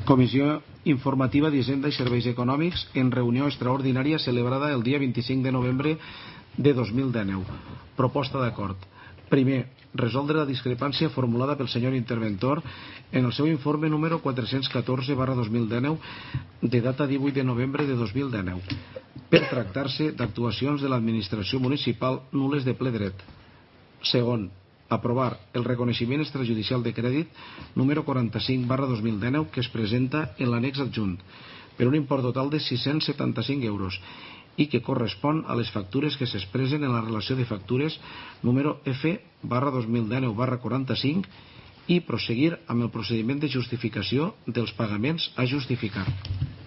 Comissió Informativa d'Hisenda i Serveis Econòmics en reunió extraordinària celebrada el dia 25 de novembre de 2019. Proposta d'acord. Primer, resoldre la discrepància formulada pel senyor interventor en el seu informe número 414/2019 de data 18 de novembre de 2019 per tractar-se d'actuacions de l'administració municipal nules de ple dret. Segon, aprovar el reconeixement extrajudicial de crèdit número 45/2019 que es presenta en l'annex adjunt per un import total de 675 euros i que correspon a les factures que s'expressen en la relació de factures número F/2019/45 i proseguir amb el procediment de justificació dels pagaments a justificar.